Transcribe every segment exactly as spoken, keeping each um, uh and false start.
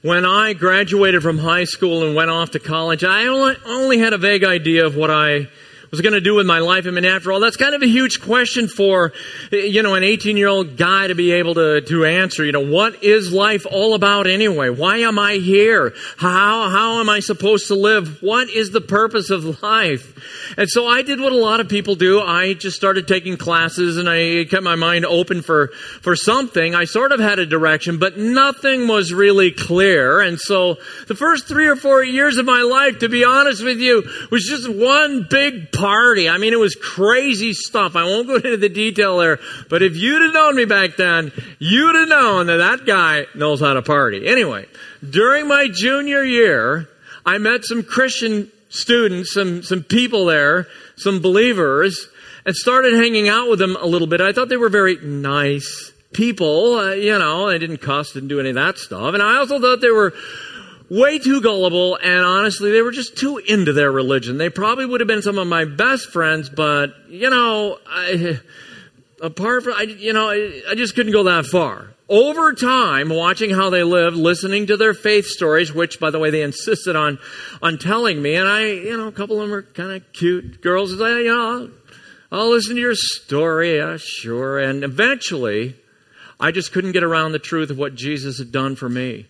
When I graduated from high school and went off to college, I only, only had a vague idea of what I was going to do with my life. I mean, after all, that's kind of a huge question for, you know, an eighteen-year-old guy to be able to, to answer. You know, what is life all about anyway? Why am I here? How, how am I supposed to live? What is the purpose of life? And so I did what a lot of people do. I just started taking classes and I kept my mind open for, for something. I sort of had a direction, but nothing was really clear. And so the first three or four years of my life, to be honest with you, was just one big party. I mean, it was crazy stuff. I won't go into the detail there, but if you'd have known me back then, you'd have known that that guy knows how to party. Anyway, during my junior year, I met some Christian students, some, some people there, some believers, and started hanging out with them a little bit. I thought they were very nice people. Uh, you know, they didn't cuss, didn't do any of that stuff. And I also thought they were way too gullible, and honestly, they were just too into their religion. They probably would have been some of my best friends, but, you know, I, apart from, I, you know, I, I just couldn't go that far. Over time, watching how they lived, listening to their faith stories, which, by the way, they insisted on, on telling me, and I, you know, a couple of them were kind of cute girls, and I, you know, I'll, I'll listen to your story, yeah, sure, and eventually, I just couldn't get around the truth of what Jesus had done for me.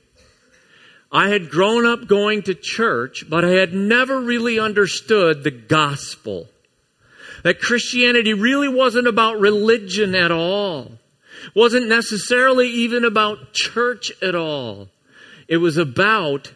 I had grown up going to church, but I had never really understood the gospel. That Christianity really wasn't about religion at all. Wasn't necessarily even about church at all. It was about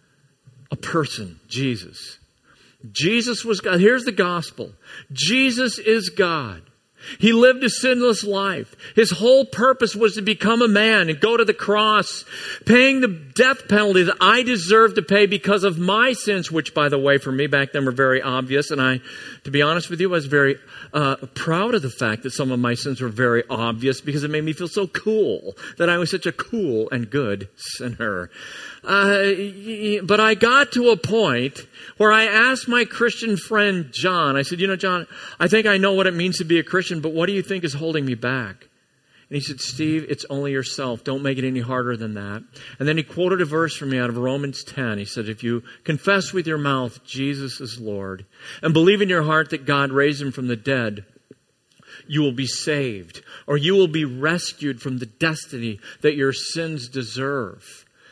a person, Jesus. Jesus was God. Here's the gospel. Jesus is God. He lived a sinless life. His whole purpose was to become a man and go to the cross, paying the death penalty that I deserved to pay because of my sins, which, by the way, for me back then were very obvious. And I, to be honest with you, I was very uh, proud of the fact that some of my sins were very obvious because it made me feel so cool that I was such a cool and good sinner. Uh, but I got to a point where I asked my Christian friend, John, I said, you know, John, I think I know what it means to be a Christian, but what do you think is holding me back? And he said, Steve, it's only yourself. Don't make it any harder than that. And then he quoted a verse from me out of Romans ten. He said, if you confess with your mouth Jesus is Lord and believe in your heart that God raised him from the dead, you will be saved, or you will be rescued from the destiny that your sins deserve.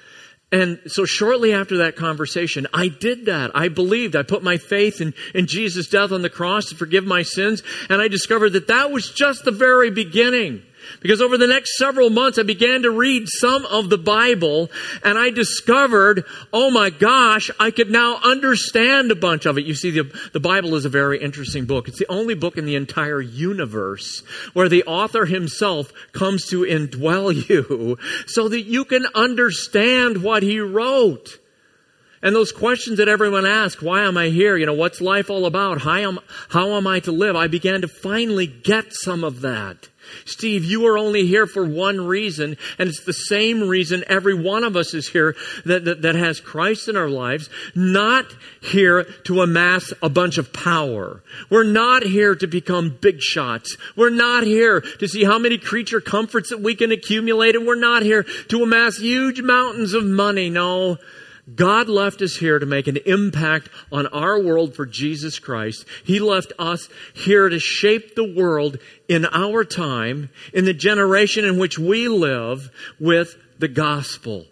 And so shortly after that conversation, I did that. I believed. I put my faith in, in Jesus' death on the cross to forgive my sins. And I discovered that that was just the very beginning. Because over the next several months, I began to read some of the Bible, and I discovered, oh my gosh, I could now understand a bunch of it. You see, the, the Bible is a very interesting book. It's the only book in the entire universe where the author himself comes to indwell you so that you can understand what he wrote. And those questions that everyone asks, why am I here? You know, what's life all about? How am, how am I to live? I began to finally get some of that. Steve, you are only here for one reason, and it's the same reason every one of us is here that, that, that has Christ in our lives, not here to amass a bunch of power. We're not here to become big shots. We're not here to see how many creature comforts that we can accumulate, and we're not here to amass huge mountains of money. No, God left us here to make an impact on our world for Jesus Christ. He left us here to shape the world in our time, in the generation in which we live, with the gospel.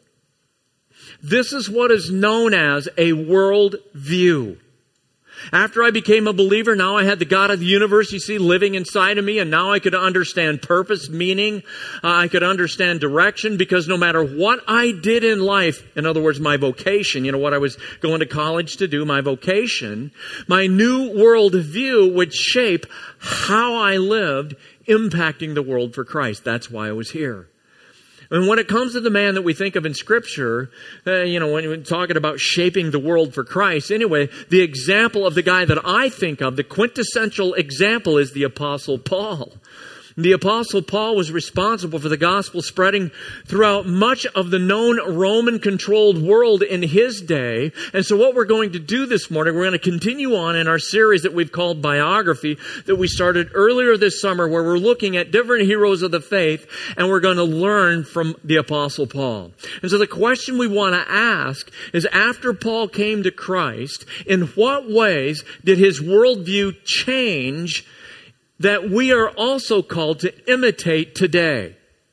This is what is known as a world view. After I became a believer, now I had the God of the universe, you see, living inside of me, and now I could understand purpose, meaning, uh, I could understand direction, because no matter what I did in life, in other words, my vocation, you know, what I was going to college to do, my vocation, my new world view would shape how I lived, impacting the world for Christ. That's why I was here. And when it comes to the man that we think of in Scripture, uh, you know, when we're talking about shaping the world for Christ, anyway, the example of the guy that I think of, the quintessential example, is the Apostle Paul. The Apostle Paul was responsible for the gospel spreading throughout much of the known Roman-controlled world in his day. And so what we're going to do this morning, we're going to continue on in our series that we've called Biography, that we started earlier this summer, where we're looking at different heroes of the faith, and we're going to learn from the Apostle Paul. And so the question we want to ask is, after Paul came to Christ, in what ways did his worldview change that we are also called to imitate today?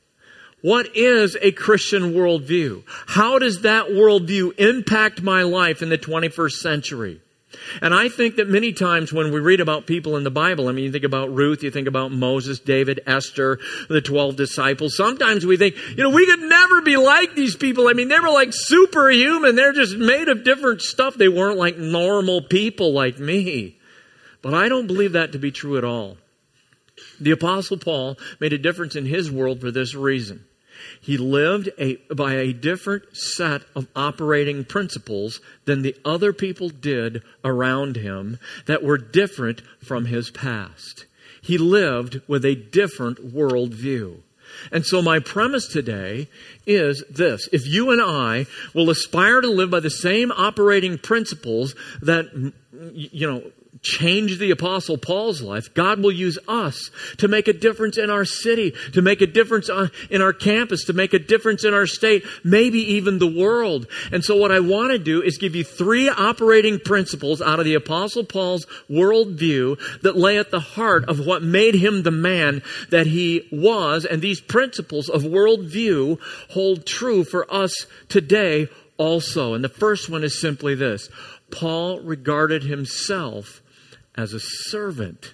What is a Christian worldview? How does that worldview impact my life in the twenty-first century? And I think that many times when we read about people in the Bible, I mean, you think about Ruth, you think about Moses, David, Esther, the twelve disciples. Sometimes we think, you know, we could never be like these people. I mean, they were like superhuman. They're just made of different stuff. They weren't like normal people like me. But I don't believe that to be true at all. The Apostle Paul made a difference in his world for this reason. He lived a, by a different set of operating principles than the other people did around him that were different from his past. He lived with a different worldview. And so my premise today is this. If you and I will aspire to live by the same operating principles that, you know, change the Apostle Paul's life, God will use us to make a difference in our city, to make a difference in our campus, to make a difference in our state, maybe even the world. And so what I want to do is give you three operating principles out of the Apostle Paul's worldview that lay at the heart of what made him the man that he was. And these principles of worldview hold true for us today also. And the first one is simply this. Paul regarded himself as a servant.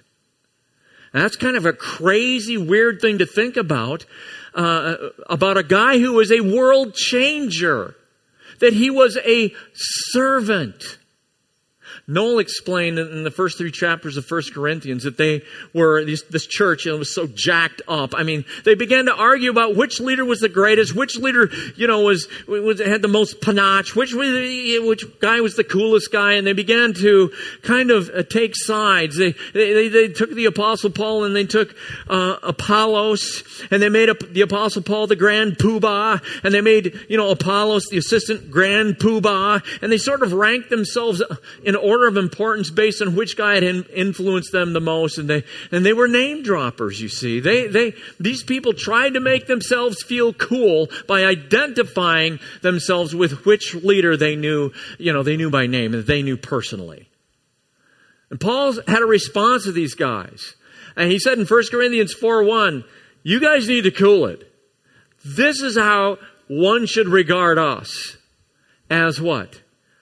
And that's kind of a crazy, weird thing to think about, uh, about a guy who was a world changer, that he was a servant. Noel explained in the first three chapters of First Corinthians that they were, this, this church, you know, was so jacked up. I mean, they began to argue about which leader was the greatest, which leader, you know, was, was had the most panache, which, which guy was the coolest guy, and they began to kind of uh, take sides. They, they, they took the Apostle Paul and they took uh, Apollos, and they made up the Apostle Paul the grand poobah, and they made, you know, Apollos the assistant grand poobah, and they sort of ranked themselves in order of importance based on which guy had influenced them the most, and they and they were name droppers. You see, they they these people tried to make themselves feel cool by identifying themselves with which leader they knew, you know, they knew by name, that they knew personally. And Paul had a response to these guys, and he said in First Corinthians four one, "You guys need to cool it. This is how one should regard us, as what?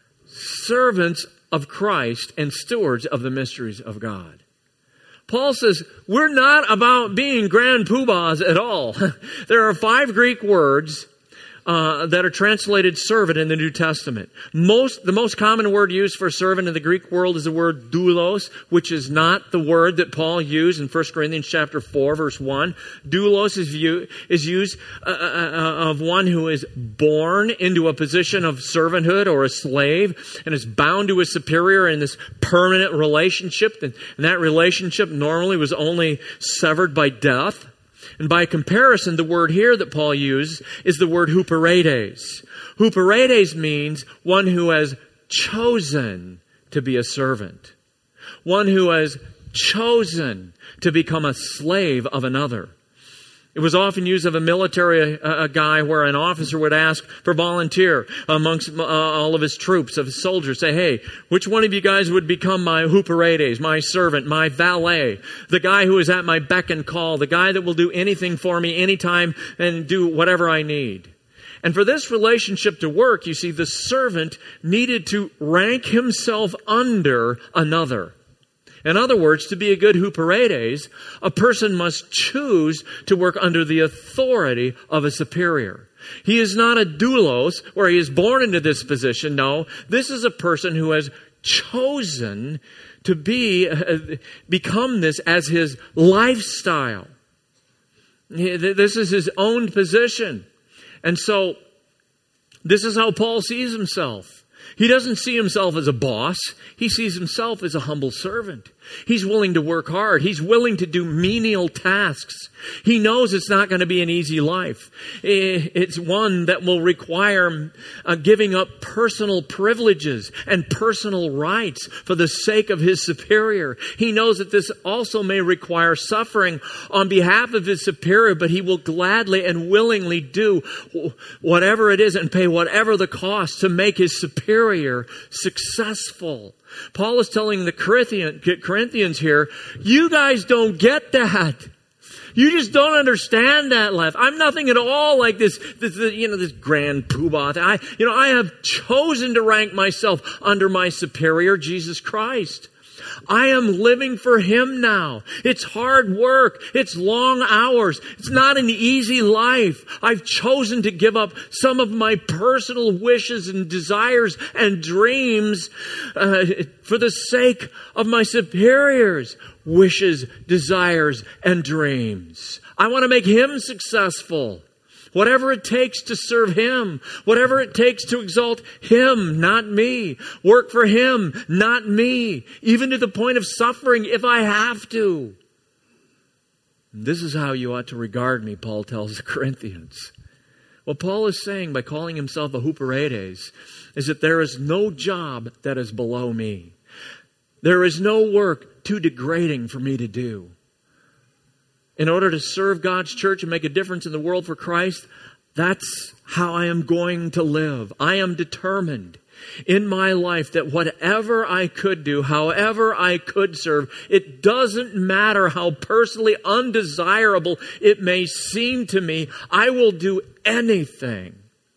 Servants of Christ and stewards of the mysteries of God." Paul says, we're not about being grand poobahs at all. There are five Greek words uh, that are translated servant in the New Testament. Most, the most common word used for servant in the Greek world is the word doulos, which is not the word that Paul used in First Corinthians chapter four, verse one. Doulos is, view, is used uh, uh, of one who is born into a position of servanthood or a slave and is bound to a superior in this permanent relationship. And, and that relationship normally was only severed by death. And by comparison, the word here that Paul used is the word huperetes. Huperetes means one who has chosen to be a servant. One who has chosen to become a slave of another. It was often used of a military uh, a guy where an officer would ask for volunteer amongst uh, all of his troops, of his soldiers. Say, hey, which one of you guys would become my huperetes, my servant, my valet, the guy who is at my beck and call, the guy that will do anything for me anytime and do whatever I need. And for this relationship to work, you see, the servant needed to rank himself under another. In other words, to be a good huperetes, a person must choose to work under the authority of a superior. He is not a doulos, where he is born into this position. No, this is a person who has chosen to be, uh, become this as his lifestyle. This is his own position. And so, this is how Paul sees himself. He doesn't see himself as a boss. He sees himself as a humble servant. He's willing to work hard. He's willing to do menial tasks. He knows it's not going to be an easy life. It's one that will require uh, giving up personal privileges and personal rights for the sake of his superior. He knows that this also may require suffering on behalf of his superior, but he will gladly and willingly do whatever it is and pay whatever the cost to make his superior successful. Paul is telling the Corinthians here, you guys don't get that. You just don't understand that life. I'm nothing at all like this, this, you know, this grand poobah. I, you know, I have chosen to rank myself under my superior, Jesus Christ. I am living for him now. It's hard work. It's long hours. It's not an easy life. I've chosen to give up some of my personal wishes and desires and dreams uh, for the sake of my superiors' wishes, desires, and dreams. I want to make him successful. Whatever it takes to serve him. Whatever it takes to exalt him, not me. Work for him, not me. Even to the point of suffering if I have to. This is how you ought to regard me, Paul tells the Corinthians. What Paul is saying by calling himself a huperetes is that there is no job that is below me. There is no work too degrading for me to do. In order to serve God's church and make a difference in the world for Christ, that's how I am going to live. I am determined in my life that whatever I could do, however I could serve, it doesn't matter how personally undesirable it may seem to me, I will do anything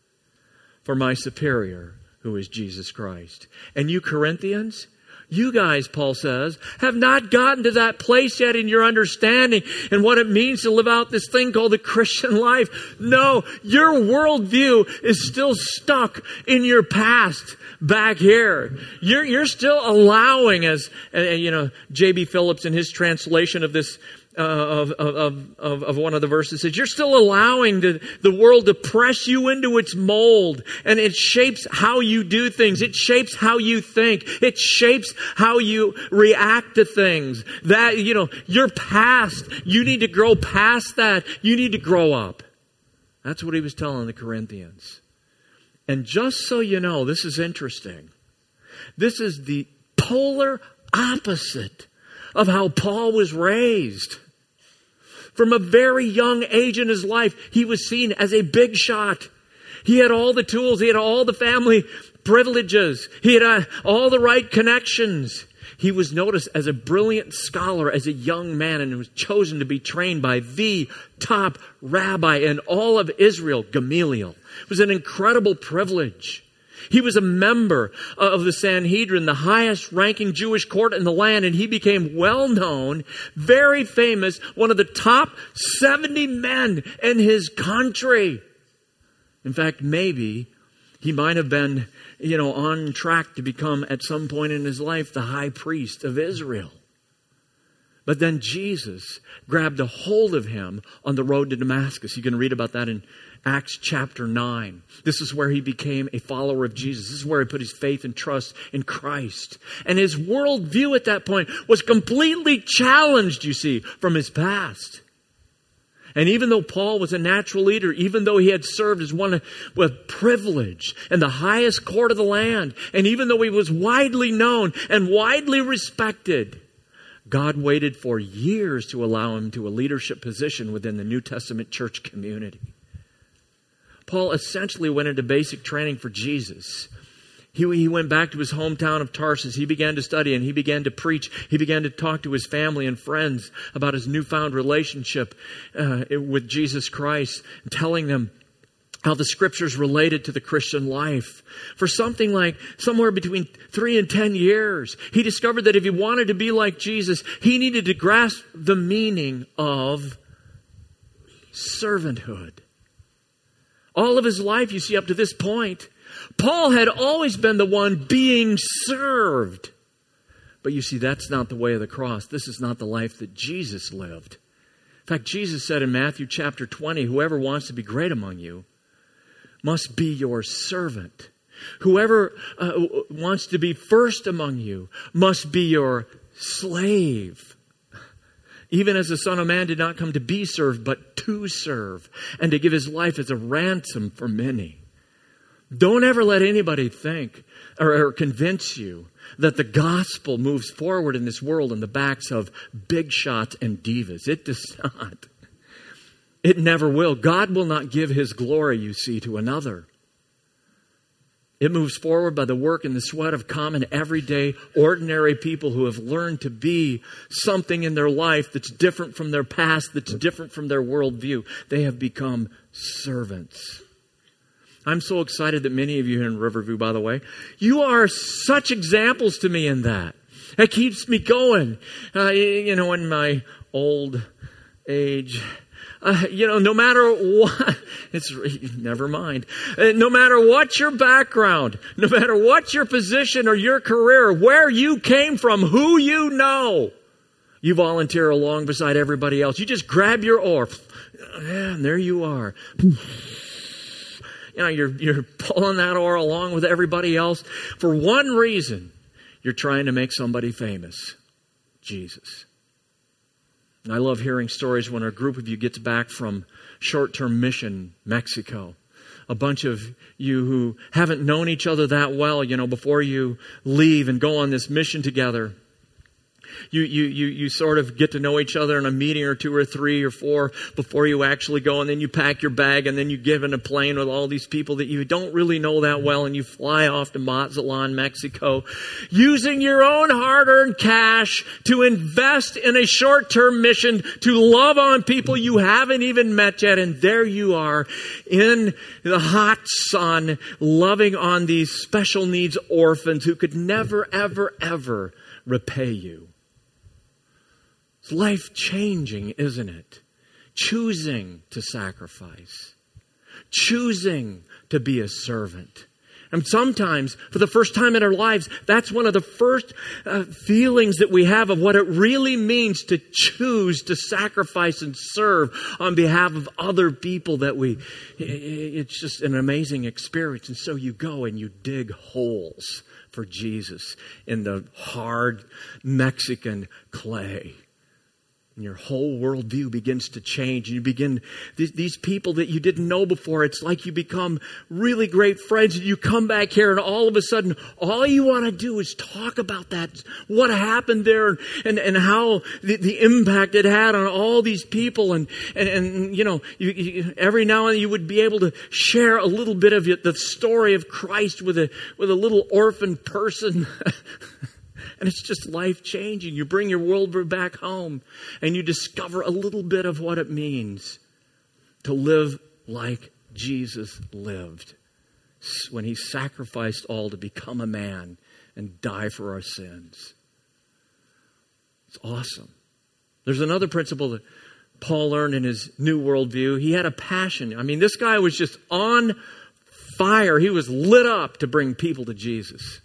for my superior, who is Jesus Christ. And you Corinthians, you guys, Paul says, have not gotten to that place yet in your understanding and what it means to live out this thing called the Christian life. No, your worldview is still stuck in your past back here. You're, you're still allowing, as uh, you know, J B Phillips in his translation of this Uh, of, of, of, of one of the verses says, you're still allowing the, the world to press you into its mold, and it shapes how you do things. It shapes how you think. It shapes how you react to things. That, you know, your past, you need to grow past that. You need to grow up. That's what he was telling the Corinthians. And just so you know, this is interesting. This is the polar opposite of how Paul was raised. From a very young age in his life, he was seen as a big shot. He had all the tools. He had all the family privileges. He had uh, all the right connections. He was noticed as a brilliant scholar as a young man and was chosen to be trained by the top rabbi in all of Israel, Gamaliel. It was an incredible privilege. He was a member of the Sanhedrin, the highest ranking Jewish court in the land, and he became well known, very famous, one of the top seventy men in his country. In fact, maybe he might have been, you know, on track to become at some point in his life the high priest of Israel. But then Jesus grabbed a hold of him on the road to Damascus. You can read about that in Acts chapter nine. This is where he became a follower of Jesus. This is where he put his faith and trust in Christ. And his worldview at that point was completely challenged, you see, from his past. And even though Paul was a natural leader, even though he had served as one with privilege in the highest court of the land, and even though he was widely known and widely respected, God waited for years to allow him to a leadership position within the New Testament church community. Paul essentially went into basic training for Jesus. He, he went back to his hometown of Tarsus. He began to study and he began to preach. He began to talk to his family and friends about his newfound relationship uh, with Jesus Christ, telling them how the scriptures related to the Christian life. For something like somewhere between three and ten years, he discovered that if he wanted to be like Jesus, he needed to grasp the meaning of servanthood. All of his life, you see, up to this point, Paul had always been the one being served. But you see, that's not the way of the cross. This is not the life that Jesus lived. In fact, Jesus said in Matthew chapter twenty, whoever wants to be great among you must be your servant. Whoever uh, wants to be first among you must be your slave. Even as the Son of Man did not come to be served, but to serve, and to give his life as a ransom for many. Don't ever let anybody think or, or convince you that the gospel moves forward in this world on the backs of big shots and divas. It does not. It never will. God will not give his glory, you see, to another. It moves forward by the work and the sweat of common, everyday, ordinary people who have learned to be something in their life that's different from their past, that's different from their worldview. They have become servants. I'm so excited that many of you here in Riverview, by the way, you are such examples to me in that. That keeps me going. Uh, you know, in my old age, Uh, you know, no matter what, it's, never mind. Uh, no matter what your background, no matter what your position or your career, where you came from, who you know, you volunteer along beside everybody else. You just grab your oar. And there you are. You know, you're, you're pulling that oar along with everybody else. For one reason, you're trying to make somebody famous. Jesus. And I love hearing stories when a group of you gets back from short-term mission, Mexico. A bunch of you who haven't known each other that well, you know, before you leave and go on this mission together. You, you, you, you sort of get to know each other in a meeting or two or three or four before you actually go. And then you pack your bag and then you get in a plane with all these people that you don't really know that well. And you fly off to Mazatlan, Mexico, using your own hard-earned cash to invest in a short-term mission to love on people you haven't even met yet. And there you are in the hot sun, loving on these special needs orphans who could never, ever, ever repay you. It's life-changing, isn't it? Choosing to sacrifice. Choosing to be a servant. And sometimes, for the first time in our lives, that's one of the first uh, feelings that we have of what it really means to choose to sacrifice and serve on behalf of other people that we... It's just an amazing experience. And so you go and you dig holes for Jesus in the hard Mexican clay. And your whole worldview begins to change. And you begin, these, these people that you didn't know before, it's like you become really great friends. And you come back here and all of a sudden, all you want to do is talk about that. What happened there and, and how the, the impact it had on all these people. And, and, and you know, you, you, every now and then you would be able to share a little bit of it, the story of Christ with a, with a little orphan person. And it's just life-changing. You bring your worldview back home and you discover a little bit of what it means to live like Jesus lived when he sacrificed all to become a man and die for our sins. It's awesome. There's another principle that Paul learned in his new worldview. He had a passion. I mean, this guy was just on fire. He was lit up to bring people to Jesus.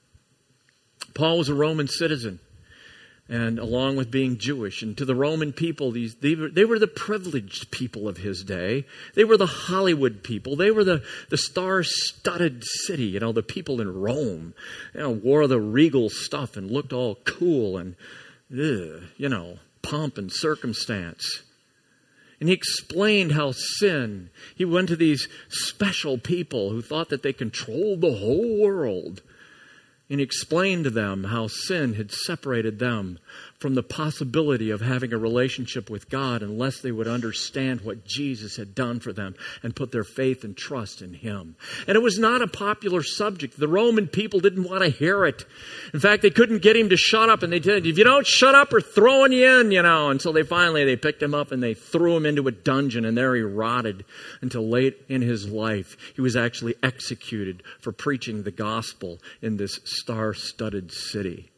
Paul was a Roman citizen, and along with being Jewish, and to the Roman people, these they were, they were the privileged people of his day. They were the Hollywood people. They were the, the star-studded city. You know, the people in Rome, you know, wore the regal stuff and looked all cool and, ugh, you know, pomp and circumstance. And he explained how sin, he went to these special people who thought that they controlled the whole world. And he explained to them how sin had separated them from the possibility of having a relationship with God unless they would understand what Jesus had done for them and put their faith and trust in him. And it was not a popular subject. The Roman people didn't want to hear it. In fact, they couldn't get him to shut up. And they said, if you don't shut up, we're throwing you in, you know. And so they finally, they picked him up and they threw him into a dungeon. And there he rotted until late in his life. He was actually executed for preaching the gospel in this star-studded city.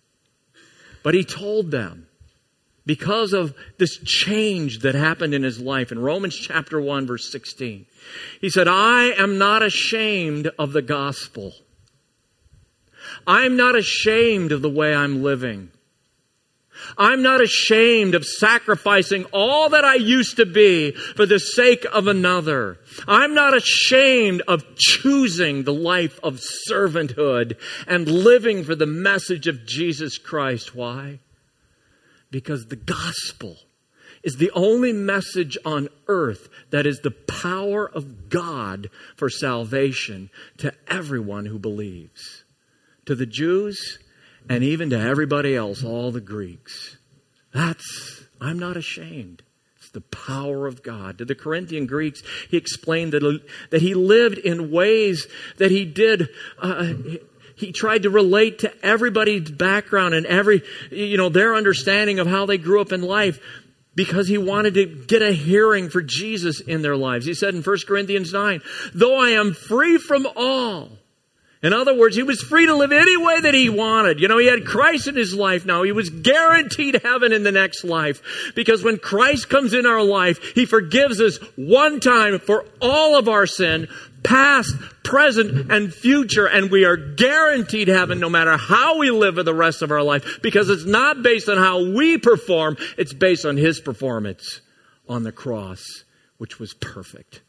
But he told them, because of this change that happened in his life, in Romans chapter one, verse sixteen, he said, I am not ashamed of the gospel. I'm not ashamed of the way I'm living. I'm not ashamed of sacrificing all that I used to be for the sake of another. I'm not ashamed of choosing the life of servanthood and living for the message of Jesus Christ. Why? Because the gospel is the only message on earth that is the power of God for salvation to everyone who believes. To the Jews and even to everybody else, all the Greeks. That's, I'm not ashamed. It's the power of God. To the Corinthian Greeks, he explained that, that he lived in ways that he did, uh, he tried to relate to everybody's background and every, you know, their understanding of how they grew up in life, because he wanted to get a hearing for Jesus in their lives. He said in First Corinthians nine, though I am free from all. In other words, he was free to live any way that he wanted. You know, he had Christ in his life now. He was guaranteed heaven in the next life. Because when Christ comes in our life, he forgives us one time for all of our sin, past, present, and future. And we are guaranteed heaven no matter how we live for the rest of our life. Because it's not based on how we perform. It's based on his performance on the cross, which was perfect.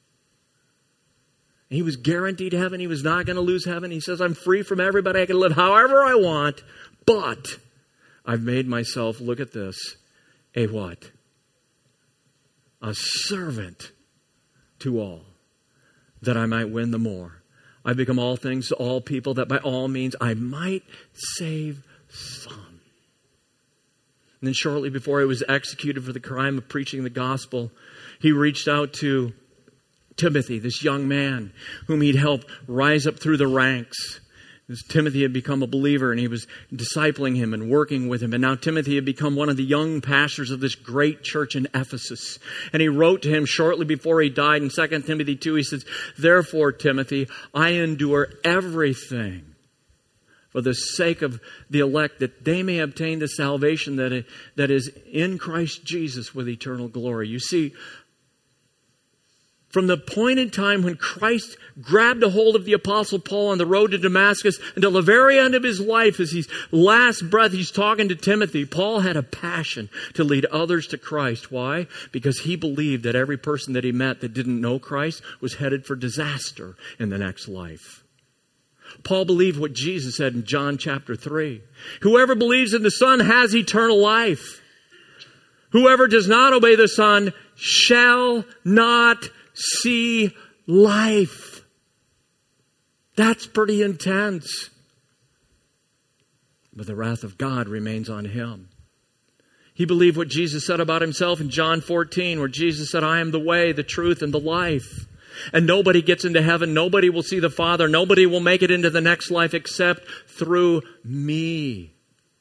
He was guaranteed heaven. He was not going to lose heaven. He says, I'm free from everybody. I can live however I want. But I've made myself, look at this, a what? A servant to all, that I might win the more. I've become all things to all people, that by all means I might save some. And then shortly before he was executed for the crime of preaching the gospel, he reached out to Timothy, this young man whom he'd helped rise up through the ranks. As Timothy had become a believer and he was discipling him and working with him. And now Timothy had become one of the young pastors of this great church in Ephesus. And he wrote to him shortly before he died in Second Timothy two. He says, therefore, Timothy, I endure everything for the sake of the elect, that they may obtain the salvation that, that is in Christ Jesus with eternal glory. You see, from the point in time when Christ grabbed a hold of the Apostle Paul on the road to Damascus until the very end of his life, as his last breath, he's talking to Timothy. Paul had a passion to lead others to Christ. Why? Because he believed that every person that he met that didn't know Christ was headed for disaster in the next life. Paul believed what Jesus said in John chapter three. Whoever believes in the Son has eternal life. Whoever does not obey the Son shall not see life. That's pretty intense. But the wrath of God remains on him. He believed what Jesus said about himself in John fourteen, where Jesus said, I am the way, the truth, and the life. And nobody gets into heaven. Nobody will see the Father. Nobody will make it into the next life except through me.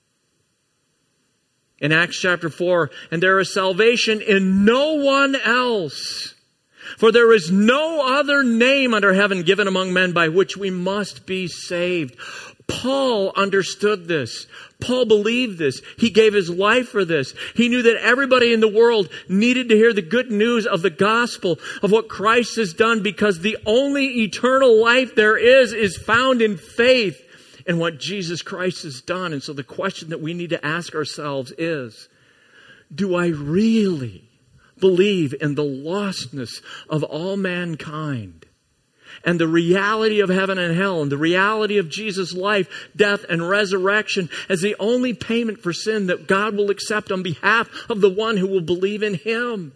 In Acts chapter four, and there is salvation in no one else. For there is no other name under heaven given among men by which we must be saved. Paul understood this. Paul believed this. He gave his life for this. He knew that everybody in the world needed to hear the good news of the gospel, of what Christ has done, because the only eternal life there is is found in faith in what Jesus Christ has done. And so the question that we need to ask ourselves is, do I really believe in the lostness of all mankind and the reality of heaven and hell and the reality of Jesus' life, death, and resurrection as the only payment for sin that God will accept on behalf of the one who will believe in him?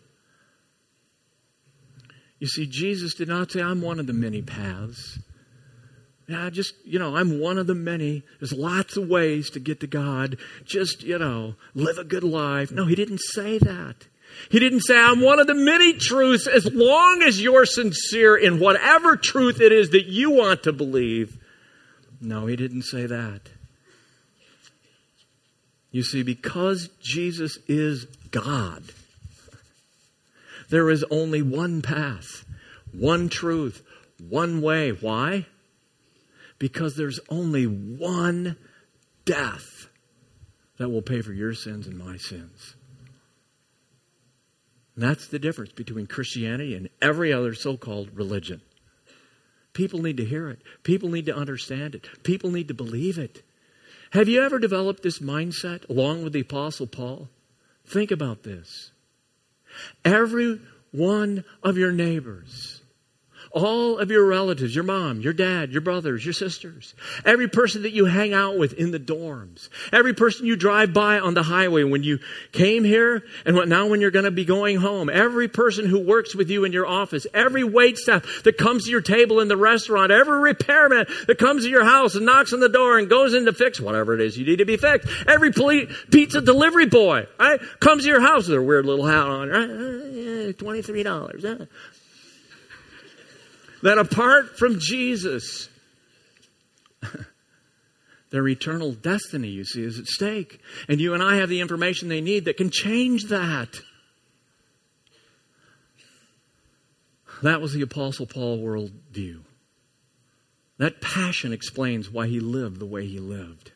You see, Jesus did not say, I'm one of the many paths. Yeah, just, you know, I'm one of the many. There's lots of ways to get to God. Just, you know, live a good life. No, he didn't say that. He didn't say, I'm one of the many truths, as long as you're sincere in whatever truth it is that you want to believe. No, he didn't say that. You see, because Jesus is God, there is only one path, one truth, one way. Why? Because there's only one death that will pay for your sins and my sins. And that's the difference between Christianity and every other so-called religion. People need to hear it. People need to understand it. People need to believe it. Have you ever developed this mindset along with the Apostle Paul? Think about this. Every one of your neighbors, all of your relatives, your mom, your dad, your brothers, your sisters, every person that you hang out with in the dorms, every person you drive by on the highway when you came here and what, now when you're going to be going home, every person who works with you in your office, every waitstaff that comes to your table in the restaurant, every repairman that comes to your house and knocks on the door and goes in to fix whatever it is you need to be fixed, every poli- pizza delivery boy, right, comes to your house with their weird little hat on, right? Uh, yeah, twenty-three dollars. Uh. That apart from Jesus, their eternal destiny, you see, is at stake. And you and I have the information they need that can change that. That was the Apostle Paul worldview. That passion explains why he lived the way he lived.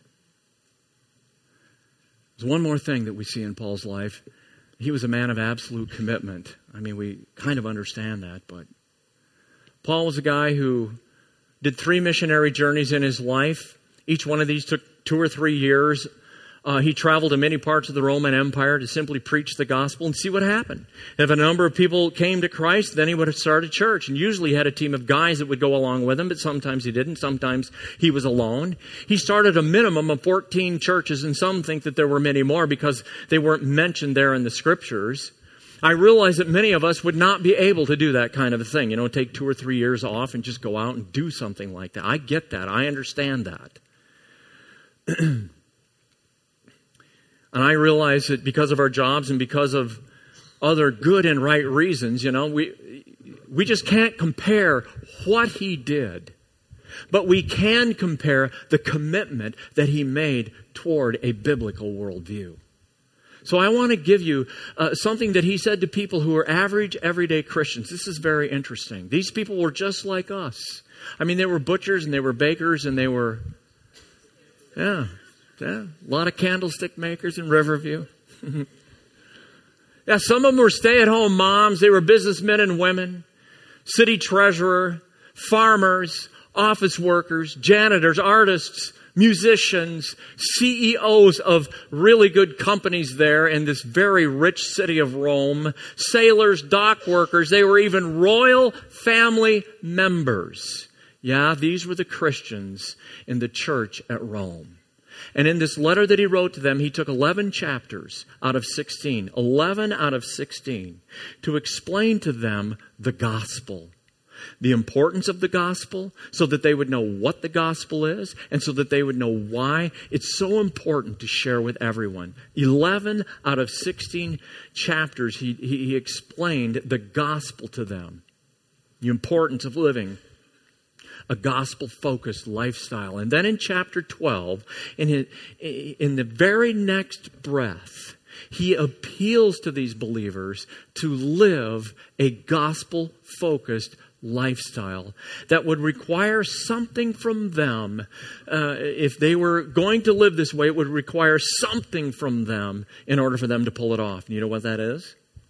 There's one more thing that we see in Paul's life. He was a man of absolute commitment. I mean, we kind of understand that, but Paul was a guy who did three missionary journeys in his life. Each one of these took two or three years. Uh, he traveled to many parts of the Roman Empire to simply preach the gospel and see what happened. If a number of people came to Christ, then he would start a church. And usually he had a team of guys that would go along with him, but sometimes he didn't. Sometimes he was alone. He started a minimum of fourteen churches, and some think that there were many more because they weren't mentioned there in the scriptures. I realize that many of us would not be able to do that kind of a thing. You know, take two or three years off and just go out and do something like that. I get that. I understand that. And I realize that because of our jobs and because of other good and right reasons, you know, we we just can't compare what he did. But we can compare the commitment that he made toward a biblical worldview. So I want to give you uh, something that he said to people who are average, everyday Christians. This is very interesting. These people were just like us. I mean, they were butchers and they were bakers and they were, yeah, yeah, a lot of candlestick makers in Riverview. Yeah, some of them were stay-at-home moms. They were businessmen and women, city treasurer, farmers, office workers, janitors, artists, musicians, C E Os of really good companies there in this very rich city of Rome, sailors, dock workers. They were even royal family members. Yeah, these were the Christians in the church at Rome. And in this letter that he wrote to them, he took eleven chapters out of sixteen, eleven out of sixteen, to explain to them the gospel. The importance of the gospel, so that they would know what the gospel is, and so that they would know why it's so important to share with everyone. eleven out of sixteen chapters, he, he, he explained the gospel to them. The importance of living a gospel-focused lifestyle. And then in chapter twelve, in, his, in the very next breath, he appeals to these believers to live a gospel-focused lifestyle that would require something from them. Uh, if they were going to live this way, it would require something from them in order for them to pull it off. And you know what that is?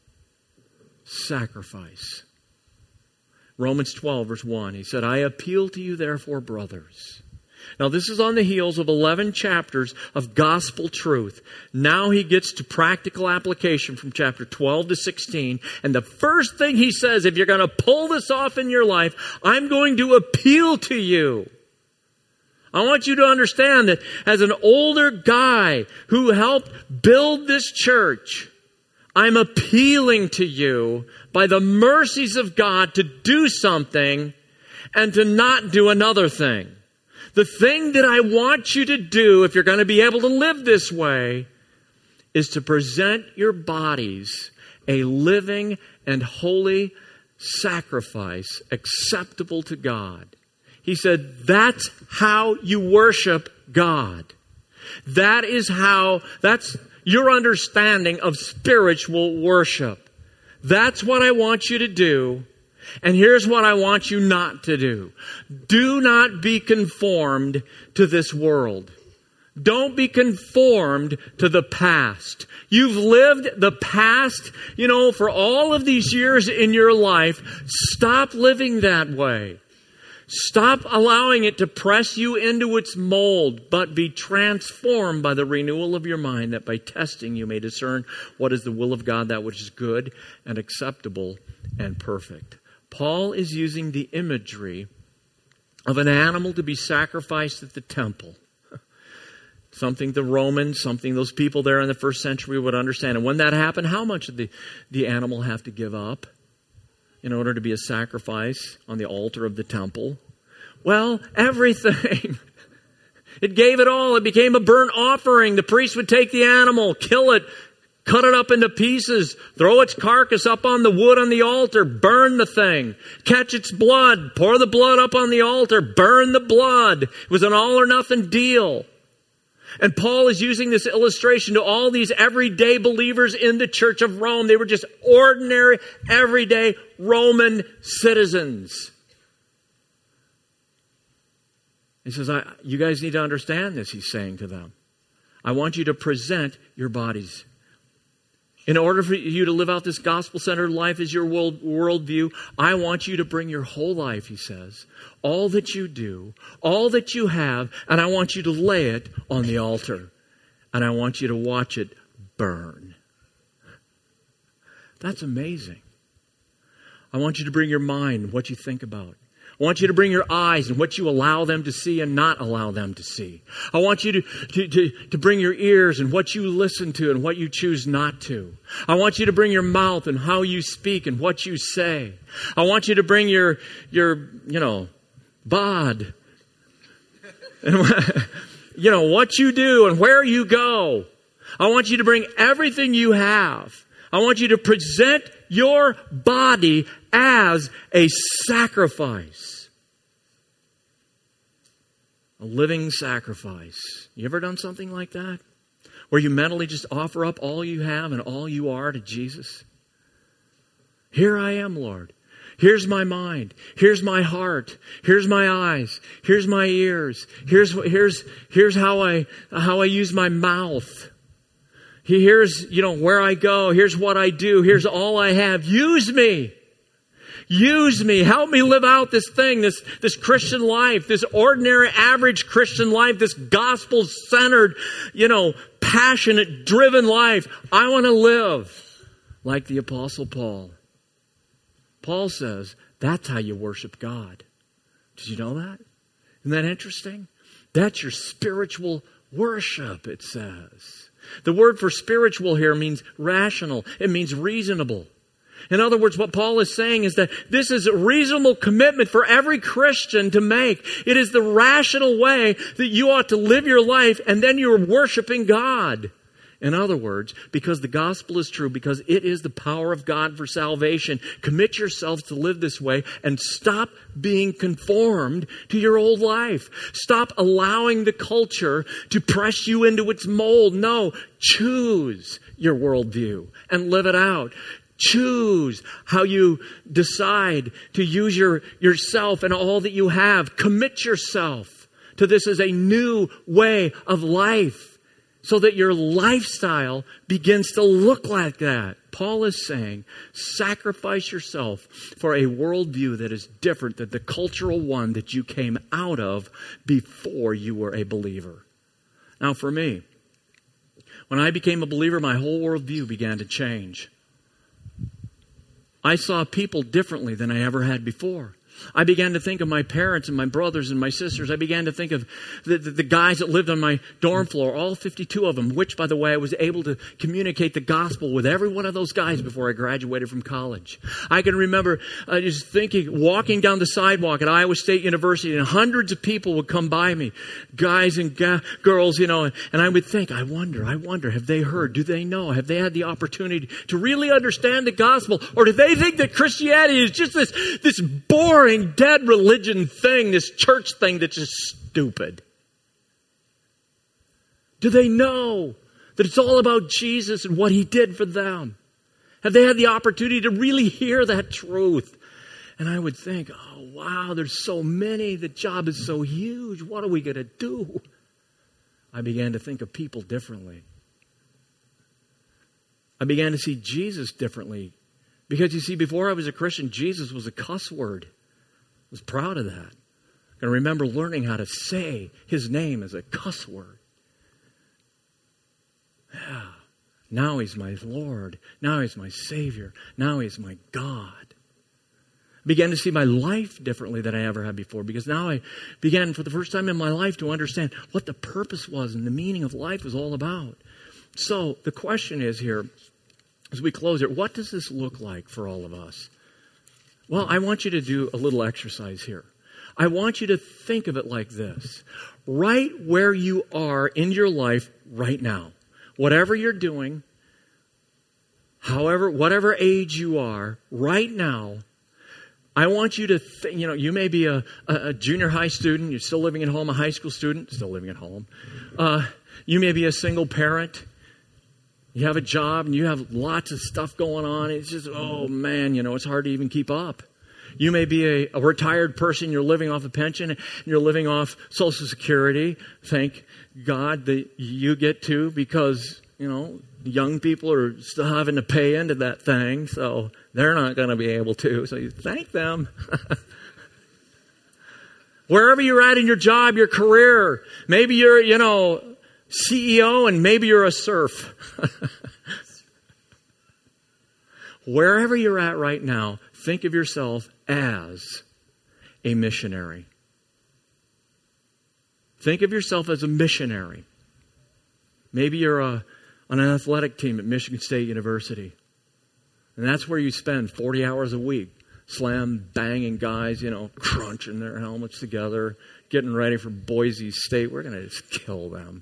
Sacrifice. Romans twelve, verse one, he said, I appeal to you, therefore, brothers. Now, this is on the heels of eleven chapters of gospel truth. Now he gets to practical application from chapter twelve to sixteen. And the first thing he says, if you're going to pull this off in your life, I'm going to appeal to you. I want you to understand that as an older guy who helped build this church, I'm appealing to you by the mercies of God to do something and to not do another thing. The thing that I want you to do, if you're going to be able to live this way, is to present your bodies a living and holy sacrifice acceptable to God. He said, that's how you worship God. That is how, that's your understanding of spiritual worship. That's what I want you to do. And here's what I want you not to do. Do not be conformed to this world. Don't be conformed to the past. You've lived the past, you know, for all of these years in your life. Stop living that way. Stop allowing it to press you into its mold, but be transformed by the renewal of your mind, that by testing you may discern what is the will of God, that which is good and acceptable and perfect. Paul is using the imagery of an animal to be sacrificed at the temple. Something the Romans, something those people there in the first century would understand. And when that happened, how much did the, the animal have to give up in order to be a sacrifice on the altar of the temple? Well, everything. It gave it all. It became a burnt offering. The priest would take the animal, kill it, cut it up into pieces, throw its carcass up on the wood on the altar, burn the thing, catch its blood, pour the blood up on the altar, burn the blood. It was an all or nothing deal. And Paul is using this illustration to all these everyday believers in the church of Rome. They were just ordinary, everyday Roman citizens. He says, I, you guys need to understand this, he's saying to them. I want you to present your bodies. In order for you to live out this gospel-centered life as your world worldview, I want you to bring your whole life, he says, all that you do, all that you have, and I want you to lay it on the altar. And I want you to watch it burn. That's amazing. I want you to bring your mind, what you think about. I want you to bring your eyes and what you allow them to see and not allow them to see. I want you to, to, to, to bring your ears and what you listen to and what you choose not to. I want you to bring your mouth and how you speak and what you say. I want you to bring your, your, you know, bod. And, you know, what you do and where you go. I want you to bring everything you have. I want you to present your body as a sacrifice. A living sacrifice. You ever done something like that? Where you mentally just offer up all you have and all you are to Jesus? Here I am, Lord. Here's my mind. Here's my heart. Here's my eyes. Here's my ears. Here's, here's, here's how I, how I use my mouth. Here's, you know, where I go. Here's what I do. Here's all I have. Use me. Use me. Help me live out this thing, this, this Christian life, this ordinary, average Christian life, this gospel-centered, you know, passionate, driven life. I want to live like the Apostle Paul. Paul says, that's how you worship God. Did you know that? Isn't that interesting? That's your spiritual worship, it says. The word for spiritual here means rational. It means reasonable. In other words, what Paul is saying is that this is a reasonable commitment for every Christian to make. It is the rational way that you ought to live your life, and then you're worshiping God. In other words, because the gospel is true, because it is the power of God for salvation, commit yourselves to live this way and stop being conformed to your old life. Stop allowing the culture to press you into its mold. No, choose your worldview and live it out. Choose how you decide to use your, yourself and all that you have. Commit yourself to this as a new way of life, so that your lifestyle begins to look like that. Paul is saying, sacrifice yourself for a worldview that is different than the cultural one that you came out of before you were a believer. Now for me, when I became a believer, my whole worldview began to change. I saw people differently than I ever had before. I began to think of my parents and my brothers and my sisters. I began to think of the, the, the guys that lived on my dorm floor, all fifty-two of them, which, by the way, I was able to communicate the gospel with every one of those guys before I graduated from college. I can remember uh, just thinking, walking down the sidewalk at Iowa State University, and hundreds of people would come by me, guys and ga- girls, you know, and, and I would think, I wonder, I wonder, have they heard? Do they know? Have they had the opportunity to really understand the gospel? Or do they think that Christianity is just this, this boring, dead religion thing, this church thing that's just stupid? Do they know that it's all about Jesus and what He did for them? Have they had the opportunity to really hear that truth? And I would think, oh wow, there's so many. The job is so huge. What are we going to do? I began to think of people differently. I began to see Jesus differently. Because you see, before I was a Christian, Jesus was a cuss word. I was proud of that. Going to remember learning how to say his name as a cuss word. Yeah. Now he's my Lord. Now he's my Savior. Now he's my God. I began to see my life differently than I ever had before, because now I began for the first time in my life to understand what the purpose was and the meaning of life was all about. So the question is here, as we close it, what does this look like for all of us? Well, I want you to do a little exercise here. I want you to think of it like this. Right where you are in your life right now, whatever you're doing, however, whatever age you are, right now, I want you to think, you know, you may be a, a, a junior high student, you're still living at home, a high school student, still living at home. Uh, you may be a single parent. You have a job and you have lots of stuff going on. It's just, oh man, you know, it's hard to even keep up. You may be a, a retired person, you're living off a pension, and you're living off Social Security. Thank God that you get to, because, you know, young people are still having to pay into that thing, so they're not going to be able to. So you thank them. Wherever you're at in your job, your career, maybe you're, you know, C E O and maybe you're a serf. Wherever you're at right now, think of yourself as a missionary. Think of yourself as a missionary. Maybe you're a, on an athletic team at Michigan State University. And that's where you spend forty hours a week, slam banging guys, you know, crunching their helmets together, getting ready for Boise State. We're going to just kill them.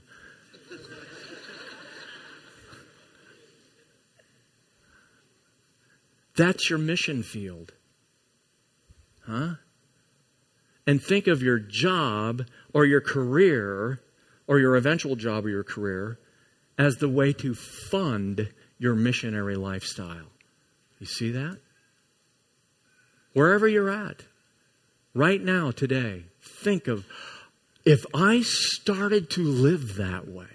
That's your mission field. Huh? And think of your job or your career or your eventual job or your career as the way to fund your missionary lifestyle. You see that? Wherever you're at, right now, today, think of, if I started to live that way,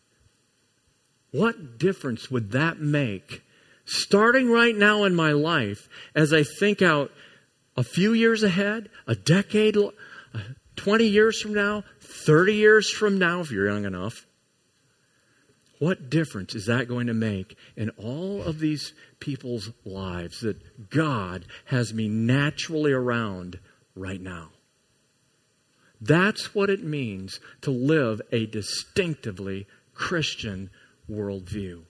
what difference would that make? Starting right now in my life, as I think out a few years ahead, a decade, twenty years from now, thirty years from now, if you're young enough, what difference is that going to make in all of these people's lives that God has me naturally around right now? That's what it means to live a distinctively Christian worldview.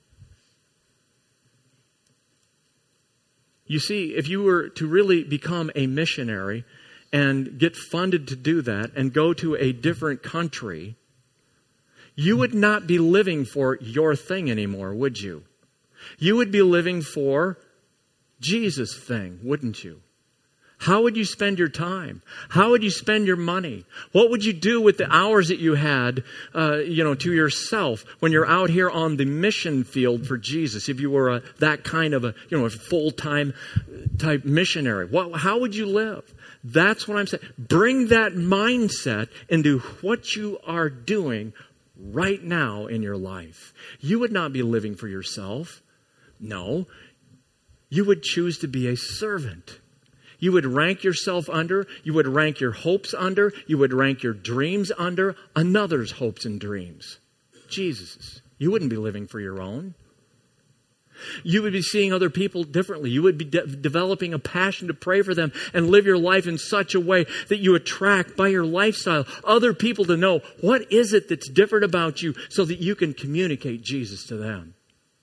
You see, if you were to really become a missionary and get funded to do that and go to a different country, you would not be living for your thing anymore, would you? You would be living for Jesus' thing, wouldn't you? How would you spend your time? How would you spend your money? What would you do with the hours that you had, uh, you know, to yourself when you're out here on the mission field for Jesus? If you were a, that kind of a, you know, a full-time type missionary, what, how would you live? That's what I'm saying. Bring that mindset into what you are doing right now in your life. You would not be living for yourself. No. You would choose to be a servant. You would rank yourself under, you would rank your hopes under, you would rank your dreams under another's hopes and dreams. Jesus's. You wouldn't be living for your own. You would be seeing other people differently. You would be de- developing a passion to pray for them and live your life in such a way that you attract by your lifestyle other people to know what is it that's different about you so that you can communicate Jesus to them.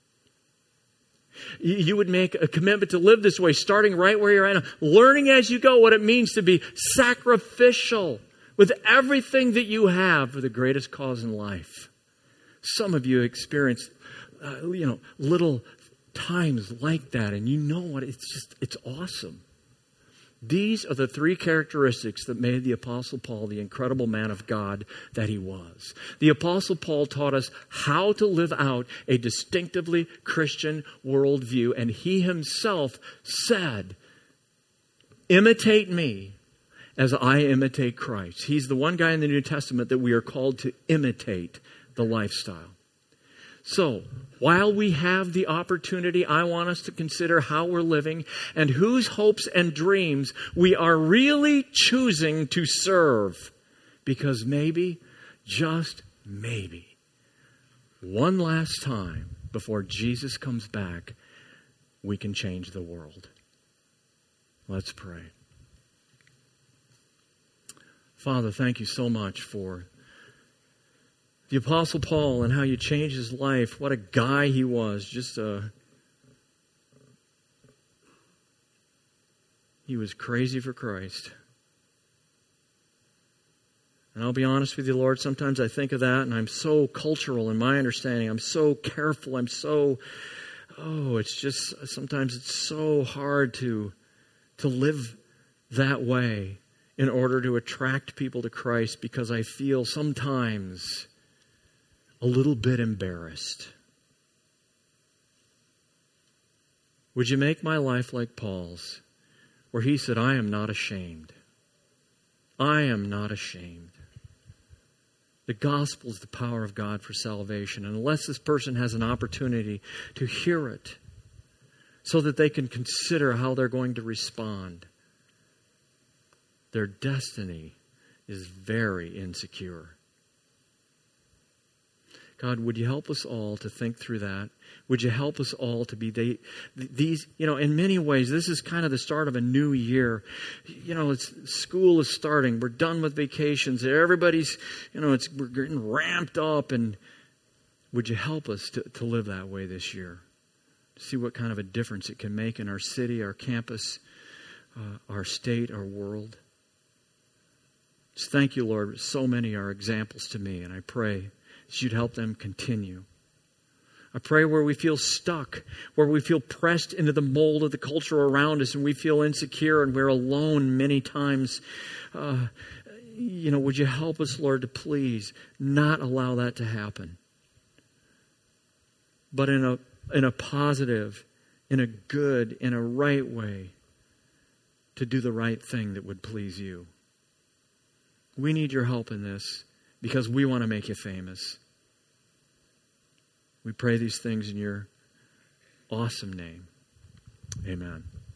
You would make a commitment to live this way, starting right where you're at, learning as you go what it means to be sacrificial with everything that you have for the greatest cause in life. Some of you experience, uh, you know, little times like that, and you know what? It's just, it's awesome. These are the three characteristics that made the Apostle Paul the incredible man of God that he was. The Apostle Paul taught us how to live out a distinctively Christian worldview, and he himself said, imitate me as I imitate Christ. He's the one guy in the New Testament that we are called to imitate the lifestyle. So, while we have the opportunity, I want us to consider how we're living and whose hopes and dreams we are really choosing to serve. Because maybe, just maybe, one last time before Jesus comes back, we can change the world. Let's pray. Father, thank you so much for the Apostle Paul and how you changed his life. What a guy he was. Just a... He was crazy for Christ. And I'll be honest with you, Lord, sometimes I think of that and I'm so cultural in my understanding. I'm so careful. I'm so... Oh, it's just... Sometimes it's so hard to, to live that way in order to attract people to Christ, because I feel sometimes a little bit embarrassed. Would you make my life like Paul's, where he said, I am not ashamed. I am not ashamed. The gospel is the power of God for salvation. And unless this person has an opportunity to hear it so that they can consider how they're going to respond, their destiny is very insecure. God, would you help us all to think through that? Would you help us all to be they, these, you know, in many ways, this is kind of the start of a new year. You know, it's, school is starting. We're done with vacations. Everybody's, you know, it's, we're getting ramped up. And would you help us to, to live that way this year? To see what kind of a difference it can make in our city, our campus, uh, our state, our world. Just thank you, Lord. So many are examples to me, and I pray that you'd help them continue. I pray where we feel stuck, where we feel pressed into the mold of the culture around us and we feel insecure and we're alone many times. Uh, you know, would you help us, Lord, to please not allow that to happen? But in a, in a positive, in a good, in a right way, to do the right thing that would please you. We need your help in this because we want to make you famous. We pray these things in your awesome name. Amen.